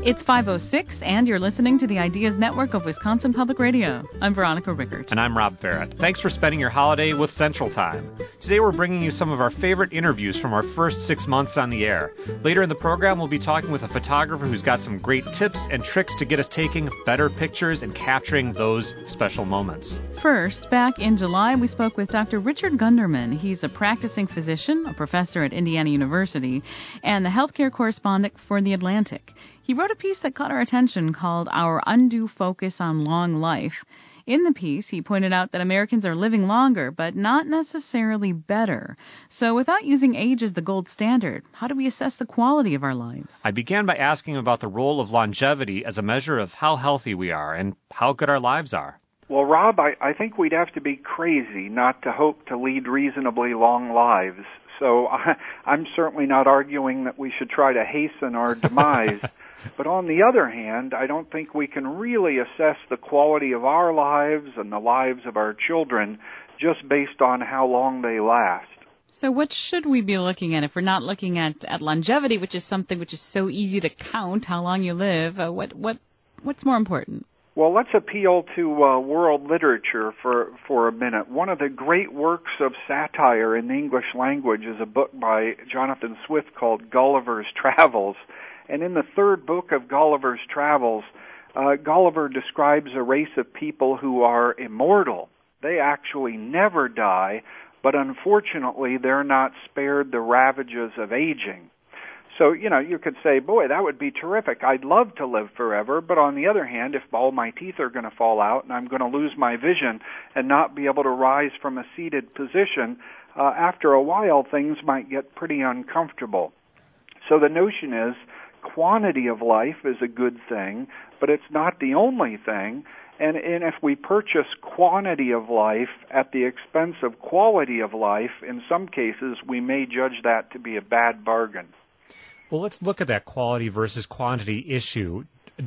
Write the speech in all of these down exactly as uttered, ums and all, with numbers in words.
It's five oh six, and you're listening to the Ideas Network of Wisconsin Public Radio. I'm Veronica Rickert. And I'm Rob Barrett. Thanks for spending your holiday with Central Time. Today we're bringing you some of our favorite interviews from our first six months on the air. Later in the program, we'll be talking with a photographer who's got some great tips and tricks to get us taking better pictures and capturing those special moments. First, back in July, we spoke with Doctor Richard Gunderman. He's a practicing physician, a professor at Indiana University, and the healthcare correspondent for The Atlantic. He wrote a piece that caught our attention called Our Undue Focus on Long Life. In the piece, he pointed out that Americans are living longer, but not necessarily better. So without using age as the gold standard, how do we assess the quality of our lives? I began by asking about the role of longevity as a measure of how healthy we are and how good our lives are. Well, Rob, I, I think we'd have to be crazy not to hope to lead reasonably long lives. So I, I'm certainly not arguing that we should try to hasten our demise. But on the other hand, I don't think we can really assess the quality of our lives and the lives of our children just based on how long they last. So what should we be looking at if we're not looking at, at longevity, which is something which is so easy to count, how long you live? Uh, what what what's more important? Well, let's appeal to uh, world literature for, for a minute. One of the great works of satire in the English language is a book by Jonathan Swift called Gulliver's Travels. And in the third book of Gulliver's Travels, uh, Gulliver describes a race of people who are immortal. They actually never die, but unfortunately they're not spared the ravages of aging. So, you know, you could say, boy, that would be terrific. I'd love to live forever. But on the other hand, if all my teeth are going to fall out and I'm going to lose my vision and not be able to rise from a seated position, uh, after a while things might get pretty uncomfortable. So the notion is quantity of life is a good thing, but it's not the only thing. And, and if we purchase quantity of life at the expense of quality of life, in some cases we may judge that to be a bad bargain. Well, let's look at that quality versus quantity issue.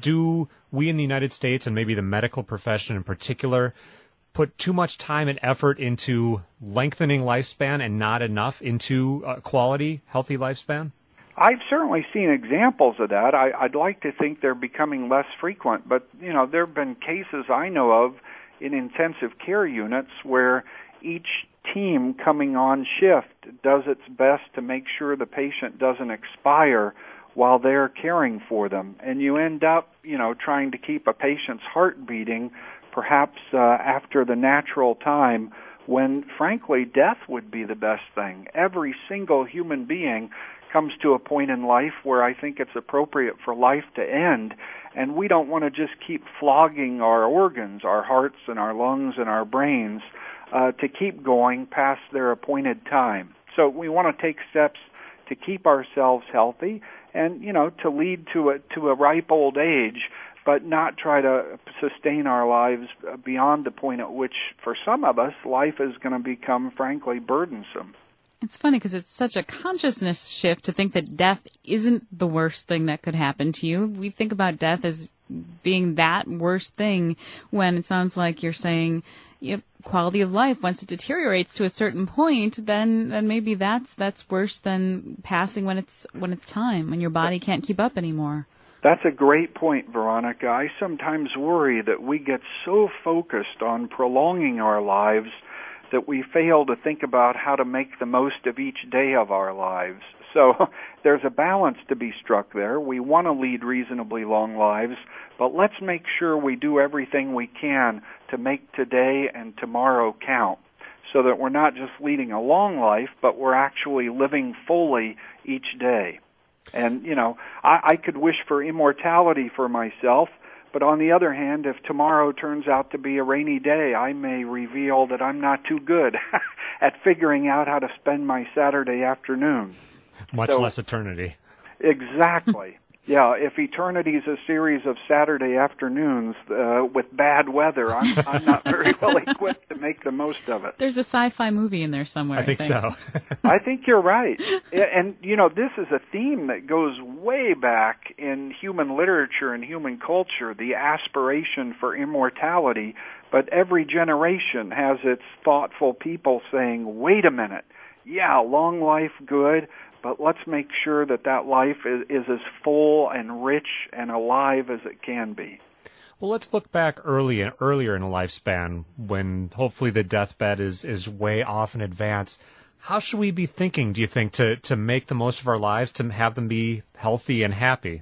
Do we in the United States, and maybe the medical profession in particular, put too much time and effort into lengthening lifespan and not enough into a quality, healthy lifespan? I've certainly seen examples of that. I, I'd like to think they're becoming less frequent, but, you know, there have been cases I know of in intensive care units where each team coming on shift does its best to make sure the patient doesn't expire while they're caring for them. And you end up, you know, trying to keep a patient's heart beating perhaps uh, after the natural time when, frankly, death would be the best thing. Every single human being comes to a point in life where I think it's appropriate for life to end, and we don't want to just keep flogging our organs, our hearts and our lungs and our brains, uh, to keep going past their appointed time. So we want to take steps to keep ourselves healthy and, you know, to lead to a, to a ripe old age, but not try to sustain our lives beyond the point at which, for some of us, life is going to become, frankly, burdensome. It's funny because it's such a consciousness shift to think that death isn't the worst thing that could happen to you. We think about death as being that worst thing when it sounds like you're saying, you know, quality of life, once it deteriorates to a certain point, then then maybe that's that's worse than passing when it's when it's time, when your body can't keep up anymore. That's a great point, Veronica. I sometimes worry that we get so focused on prolonging our lives that we fail to think about how to make the most of each day of our lives. So there's a balance to be struck there. We want to lead reasonably long lives, but let's make sure we do everything we can to make today and tomorrow count so that we're not just leading a long life, but we're actually living fully each day. And, you know, I, I could wish for immortality for myself, but on the other hand, if tomorrow turns out to be a rainy day, I may reveal that I'm not too good at figuring out how to spend my Saturday afternoon. Much so, less eternity. Exactly. Yeah, if eternity is a series of Saturday afternoons uh, with bad weather, I'm, I'm not very well equipped to make the most of it. There's a sci-fi movie in there somewhere. I think, I think. so. I think you're right. And, you know, this is a theme that goes way back in human literature and human culture, the aspiration for immortality. But every generation has its thoughtful people saying, wait a minute, yeah, long life, good, but let's make sure that that life is, is as full and rich and alive as it can be. Well, let's look back early and earlier in a lifespan when hopefully the deathbed is, is way off in advance. How should we be thinking, do you think, to, to make the most of our lives, to have them be healthy and happy?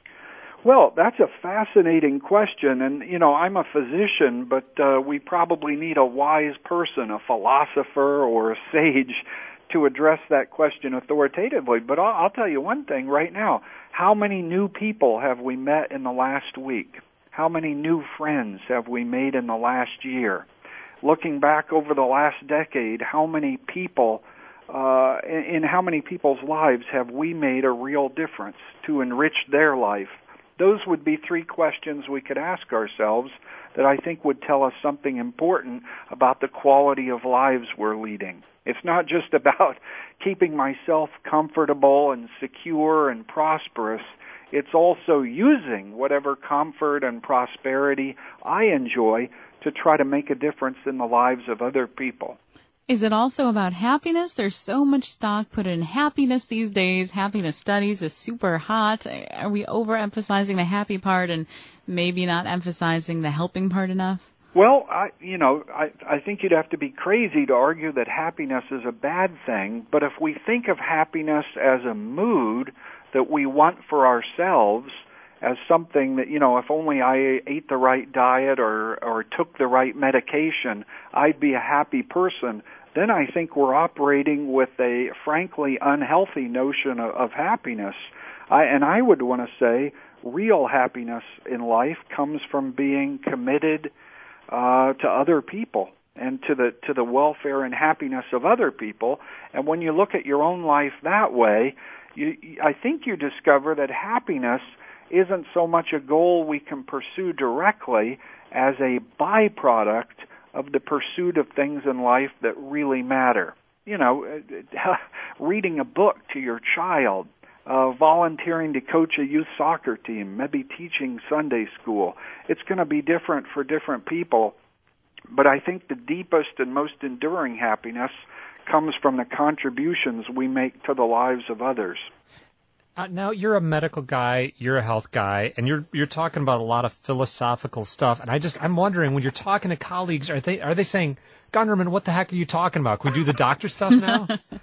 Well, that's a fascinating question, and, you know, I'm a physician, but uh, we probably need a wise person, a philosopher or a sage to address that question authoritatively. But I'll, I'll tell you one thing right now. How many new people have we met in the last week? How many new friends have we made in the last year? Looking back over the last decade, how many people, uh, in, in how many people's lives have we made a real difference to enrich their life? Those would be three questions we could ask ourselves that I think would tell us something important about the quality of lives we're leading. It's not just about keeping myself comfortable and secure and prosperous. It's also using whatever comfort and prosperity I enjoy to try to make a difference in the lives of other people. Is it also about happiness? There's so much stock put in happiness these days. Happiness studies is super hot. Are we overemphasizing the happy part and maybe not emphasizing the helping part enough? Well, I, you know, I, I think you'd have to be crazy to argue that happiness is a bad thing. But if we think of happiness as a mood that we want for ourselves, as something that, you know, if only I ate the right diet or, or took the right medication, I'd be a happy person, then I think we're operating with a frankly unhealthy notion of, of happiness. I, and I would want to say real happiness in life comes from being committed uh, to other people and to the to the welfare and happiness of other people. And when you look at your own life that way, you, I think you discover that happiness isn't so much a goal we can pursue directly as a byproduct of the pursuit of things in life that really matter. You know, reading a book to your child, uh, volunteering to coach a youth soccer team, maybe teaching Sunday school. It's going to be different for different people, but I think the deepest and most enduring happiness comes from the contributions we make to the lives of others. Uh, now, you're a medical guy, you're a health guy, and you're you're talking about a lot of philosophical stuff. And I just I'm wondering, when you're talking to colleagues, are they are they saying, Gunderman, what the heck are you talking about? Can we do the doctor stuff now?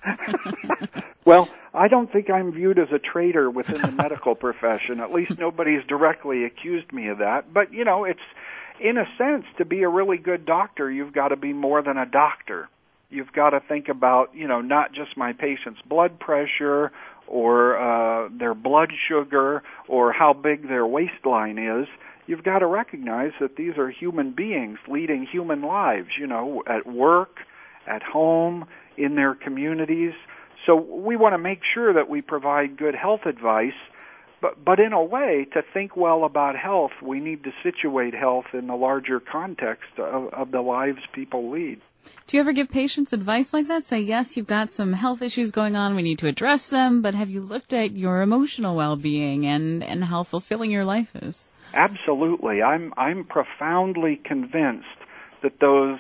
Well, I don't think I'm viewed as a traitor within the medical profession. At least nobody's directly accused me of that. But, you know, it's, in a sense, to be a really good doctor, you've got to be more than a doctor. You've got to think about, you know, not just my patient's blood pressure or uh, their blood sugar or how big their waistline is. You've got to recognize that these are human beings leading human lives, you know, at work, at home, in their communities. So we want to make sure that we provide good health advice, but, but in a way, to think well about health, we need to situate health in the larger context of, of the lives people lead. Do you ever give patients advice like that? Say, yes, you've got some health issues going on, we need to address them, but have you looked at your emotional well-being and, and how fulfilling your life is? Absolutely. I'm I'm profoundly convinced that those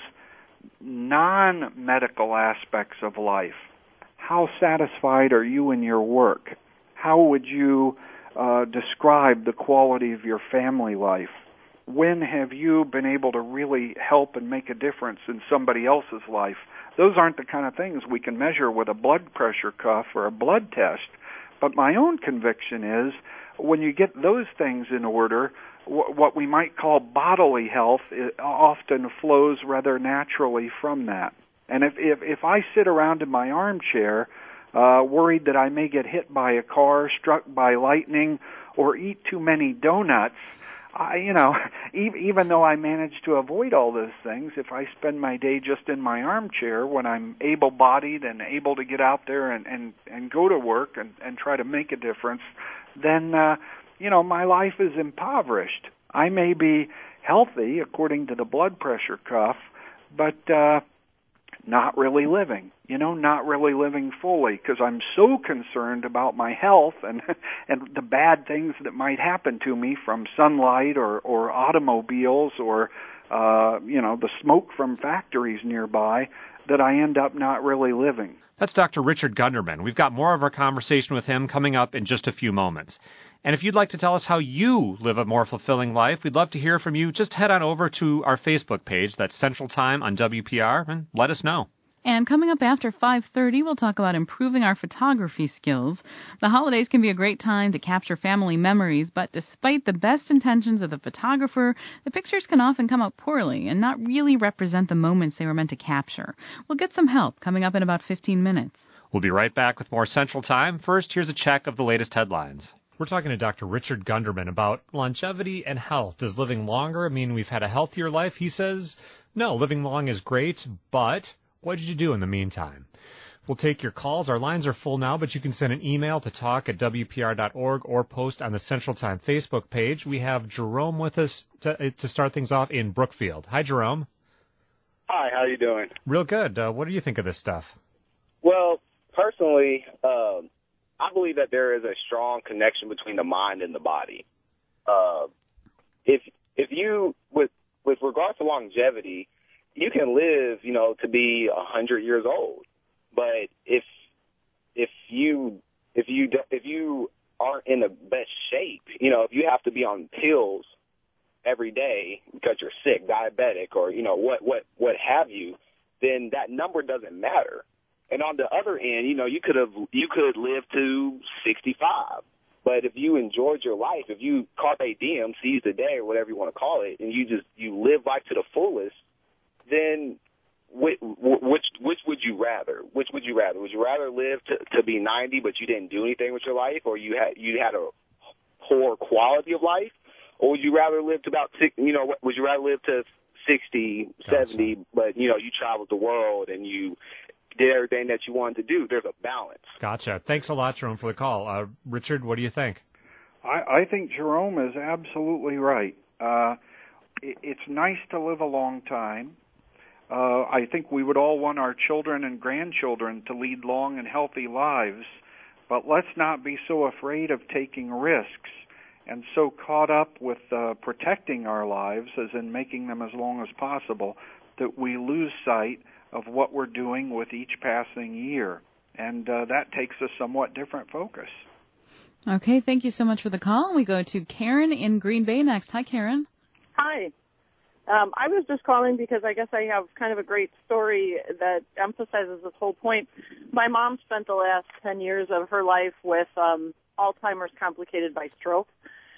non-medical aspects of life, how satisfied are you in your work? How would you uh, describe the quality of your family life? When have you been able to really help and make a difference in somebody else's life? Those aren't the kind of things we can measure with a blood pressure cuff or a blood test. But my own conviction is when you get those things in order, what we might call bodily health often flows rather naturally from that. And if, if, if I sit around in my armchair uh, worried that I may get hit by a car, struck by lightning, or eat too many donuts, I, you know, even though I manage to avoid all those things, if I spend my day just in my armchair when I'm able-bodied and able to get out there and, and, and go to work and, and try to make a difference, then, uh, you know, my life is impoverished. I may be healthy, according to the blood pressure cuff, but uh, not really living, you know, not really living fully because I'm so concerned about my health and and the bad things that might happen to me from sunlight or, or automobiles or, uh, you know, the smoke from factories nearby, that I end up not really living. That's Doctor Richard Gunderman. We've got more of our conversation with him coming up in just a few moments. And if you'd like to tell us how you live a more fulfilling life, we'd love to hear from you. Just head on over to our Facebook page, that's Central Time on W P R, and let us know. And coming up after five thirty, we'll talk about improving our photography skills. The holidays can be a great time to capture family memories, but despite the best intentions of the photographer, the pictures can often come out poorly and not really represent the moments they were meant to capture. We'll get some help coming up in about fifteen minutes. We'll be right back with more Central Time. First, here's a check of the latest headlines. We're talking to Doctor Richard Gunderman about longevity and health. Does living longer mean we've had a healthier life? He says, no, living long is great, but what did you do in the meantime? We'll take your calls. Our lines are full now, but you can send an email to talk at W P R dot org or post on the Central Time Facebook page. We have Jerome with us to, to start things off in Brookfield. Hi, Jerome. Hi, how you doing? Real good. Uh, what do you think of this stuff? Well, personally, uh, I believe that there is a strong connection between the mind and the body. Uh, if if you, with with regards to longevity, you can live, you know, to be a hundred years old. But if if you if you if you aren't in the best shape, you know, if you have to be on pills every day because you're sick, diabetic, or you know what what what have you, then that number doesn't matter. And on the other end, you know, you could have you could live to sixty-five. But if you enjoyed your life, if you carpe diem, seize the day, or whatever you want to call it, and you just you live life to the fullest, then which which, which would you rather? Which would you rather? Would you rather live to, to be ninety, but you didn't do anything with your life, or you had you had a poor quality of life, or would you rather live to about six? You know, would you rather live to sixty, gotcha. seventy, but you know you traveled the world and you did everything that you wanted to do? There's a balance. Gotcha. Thanks a lot, Jerome, for the call. Uh, Richard, what do you think? I, I think Jerome is absolutely right. Uh, it, it's nice to live a long time. Uh, I think we would all want our children and grandchildren to lead long and healthy lives, but let's not be so afraid of taking risks and so caught up with uh, protecting our lives, as in making them as long as possible, that we lose sight of what we're doing with each passing year. And uh, that takes a somewhat different focus. Okay, thank you so much for the call. We go to Karen in Green Bay next. Hi, Karen. Hi. Um, I was just calling because I guess I have kind of a great story that emphasizes this whole point. My mom spent the last ten years of her life with um, Alzheimer's complicated by stroke.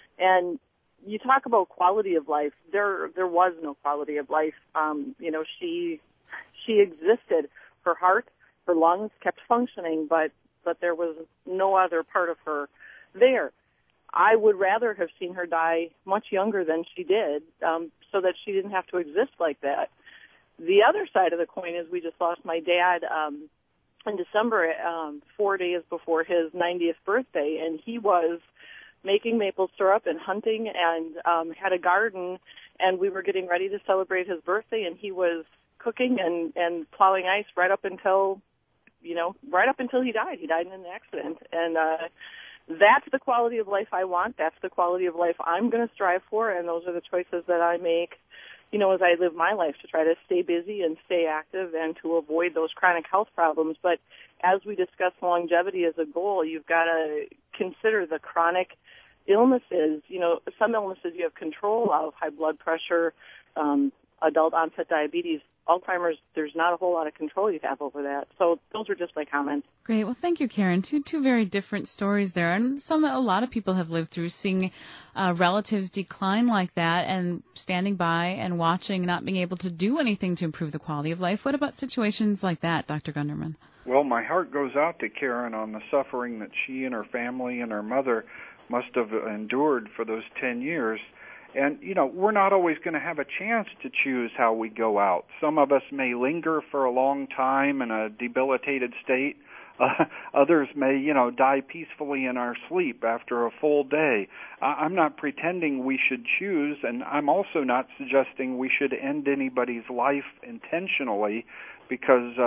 And you talk about quality of life. There there was no quality of life. Um, you know, she she existed. Her heart, her lungs kept functioning, but, but there was no other part of her there. I would rather have seen her die much younger than she did, um, so that she didn't have to exist like that. The other side of the coin is we just lost my dad um, in December, um, four days before his ninetieth birthday, and he was making maple syrup and hunting and um, had a garden, and we were getting ready to celebrate his birthday, and he was cooking and, and plowing ice right up until, you know, right up until he died. He died in an accident, and uh, that's the quality of life I want. That's the quality of life I'm going to strive for, and those are the choices that I make, you know, as I live my life, to try to stay busy and stay active and to avoid those chronic health problems. But as we discuss longevity as a goal, you've got to consider the chronic illnesses. You know, some illnesses you have control of, high blood pressure, um, adult onset diabetes. Alzheimer's, there's not a whole lot of control you have over that. So those are just my comments. Great. Well, thank you, Karen. Two two very different stories there, and some that a lot of people have lived through, seeing uh, relatives decline like that and standing by and watching, not being able to do anything to improve the quality of life. What about situations like that, Doctor Gunderman? Well, my heart goes out to Karen on the suffering that she and her family and her mother must have endured for those ten years. And, you know, we're not always going to have a chance to choose how we go out. Some of us may linger for a long time in a debilitated state. Uh, others may, you know, die peacefully in our sleep after a full day. I'm not pretending we should choose, and I'm also not suggesting we should end anybody's life intentionally, because uh,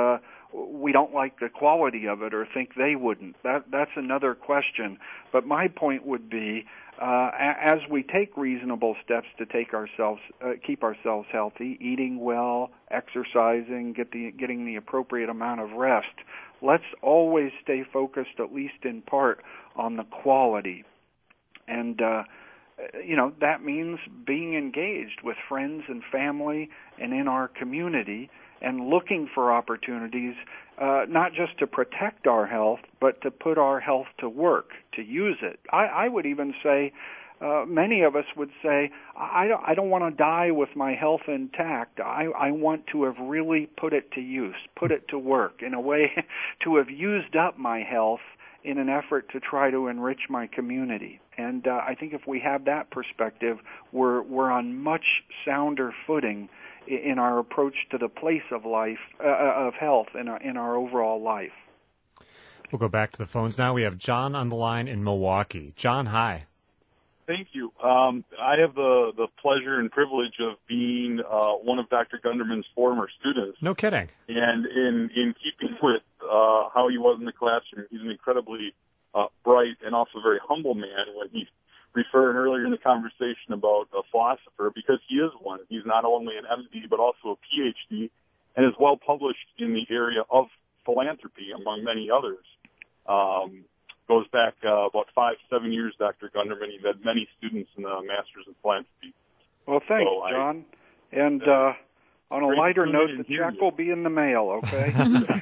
we don't like the quality of it or think they wouldn't. That that's another question. But my point would be, uh, as we take reasonable steps to take ourselves, uh, keep ourselves healthy, eating well, exercising, get the, getting the appropriate amount of rest, let's always stay focused, at least in part, on the quality. And, uh, you know, that means being engaged with friends and family and in our community and looking for opportunities, uh, not just to protect our health, but to put our health to work, to use it. I, I would even say, uh, many of us would say, I don't, I don't want to die with my health intact. I, I want to have really put it to use, put it to work, in a way to have used up my health in an effort to try to enrich my community. And uh, I think if we have that perspective, we're we're on much sounder footing in our approach to the place of life, uh, of health in our, in our overall life. We'll go back to the phones now. We have John on the line in Milwaukee. John, hi. Thank you. Um, I have the, the pleasure and privilege of being uh, one of Doctor Gunderman's former students. No kidding. And in, in keeping with uh, how he was in the classroom, he's an incredibly uh, bright and also very humble man. When he referred earlier in the conversation about a philosopher, because he is one. He's not only an M D, but also a P H D, and is well published in the area of philanthropy, among many others. Um, goes back uh, about five, seven years, Doctor Gunderman. He's had many students in the Masters in Philanthropy. Well, thanks, so I, John. And uh, on a lighter note, the check you. will be in the mail, okay?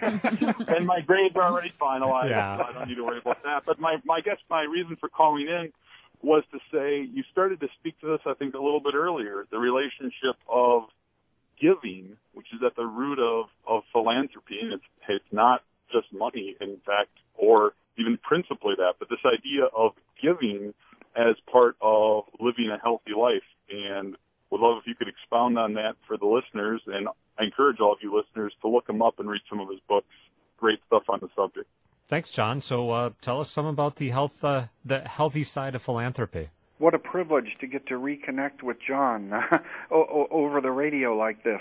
And my grades are already finalized, yeah. so I don't need to worry about that. But my, my guess, my reason for calling in was to say, you started to speak to this, I think, a little bit earlier, the relationship of giving, which is at the root of, of philanthropy, and it's, it's not just money, in fact, or even principally that, but this idea of giving as part of living a healthy life. And would love if you could expound on that for the listeners, and I encourage all of you listeners to look him up and read some of his books. Great stuff on the subject. Thanks, John. So uh, tell us some about the health, uh, the healthy side of philanthropy. What a privilege to get to reconnect with John over the radio like this.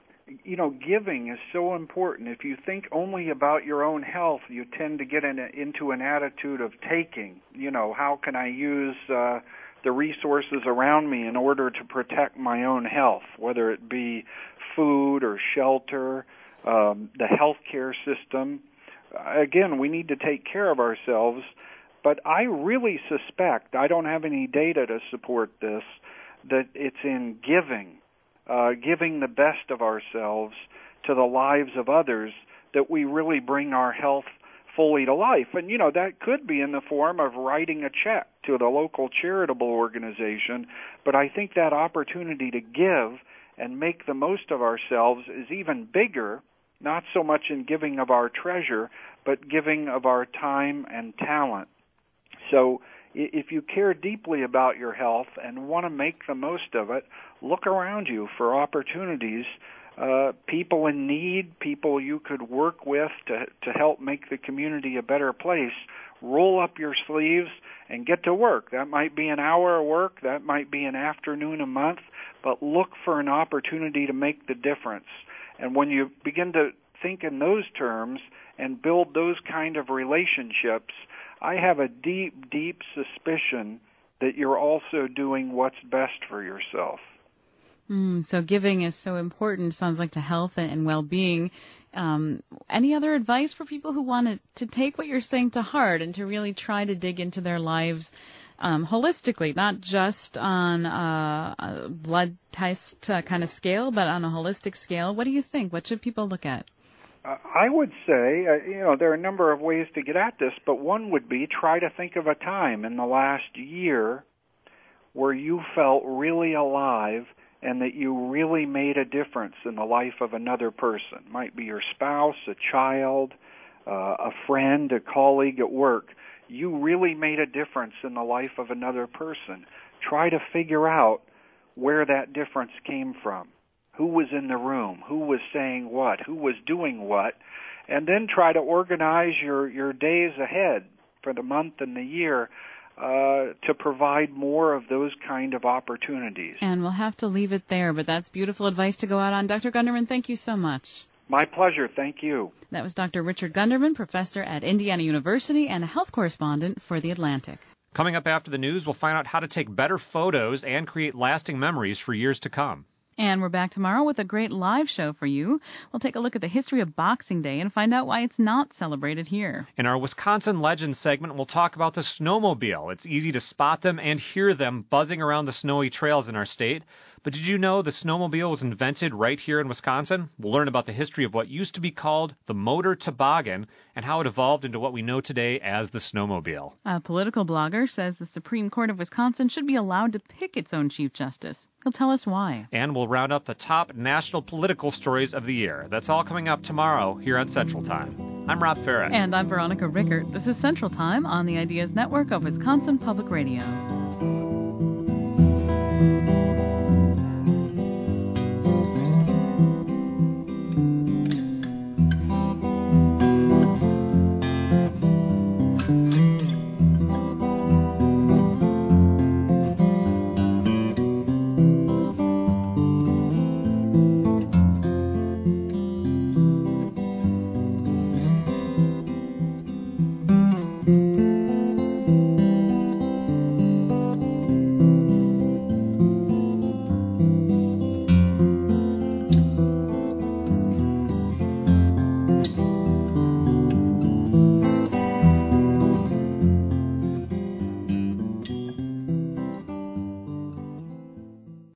You know, giving is so important. If you think only about your own health, you tend to get in a, into an attitude of taking. You know, how can I use uh, the resources around me in order to protect my own health, whether it be food or shelter, um, the healthcare system. Again, we need to take care of ourselves, but I really suspect, I don't have any data to support this, that it's in giving, uh, giving the best of ourselves to the lives of others, that we really bring our health fully to life. And, you know, that could be in the form of writing a check to the local charitable organization, but I think that opportunity to give and make the most of ourselves is even bigger, not so much in giving of our treasure, but giving of our time and talent. So if you care deeply about your health and want to make the most of it, look around you for opportunities, uh, people in need, people you could work with to, to help make the community a better place. Roll up your sleeves and get to work. That might be an hour of work, that might be an afternoon a month, but look for an opportunity to make the difference. And when you begin to think in those terms and build those kind of relationships, I have a deep, deep suspicion that you're also doing what's best for yourself. Mm, so giving is so important, sounds like, to health and, and well-being. Um, any other advice for people who want to, to take what you're saying to heart and to really try to dig into their lives um, holistically, not just on uh, a blood test uh, kind of scale, but on a holistic scale? What do you think? What should people look at? Uh, I would say, uh, you know, there are a number of ways to get at this, but one would be try to think of a time in the last year where you felt really alive and that you really made a difference in the life of another person. It might be your spouse, a child, uh, a friend, a colleague at work. You really made a difference in the life of another person. Try to figure out where that difference came from. Who was in the room? Who was saying what? Who was doing what? And then try to organize your, your days ahead for the month and the year uh, to provide more of those kind of opportunities. And we'll have to leave it there, but that's beautiful advice to go out on. Doctor Gunderman, thank you so much. My pleasure. Thank you. That was Doctor Richard Gunderman, professor at Indiana University and a health correspondent for The Atlantic. Coming up after the news, we'll find out how to take better photos and create lasting memories for years to come. And we're back tomorrow with a great live show for you. We'll take a look at the history of Boxing Day and find out why it's not celebrated here. In our Wisconsin Legends segment, we'll talk about the snowmobile. It's easy to spot them and hear them buzzing around the snowy trails in our state. But did you know the snowmobile was invented right here in Wisconsin? We'll learn about the history of what used to be called the motor toboggan and how it evolved into what we know today as the snowmobile. A political blogger says the Supreme Court of Wisconsin should be allowed to pick its own Chief Justice. He'll tell us why. And we'll round up the top national political stories of the year. That's all coming up tomorrow here on Central Time. I'm Rob Farrett. And I'm Veronica Rickert. This is Central Time on the Ideas Network of Wisconsin Public Radio.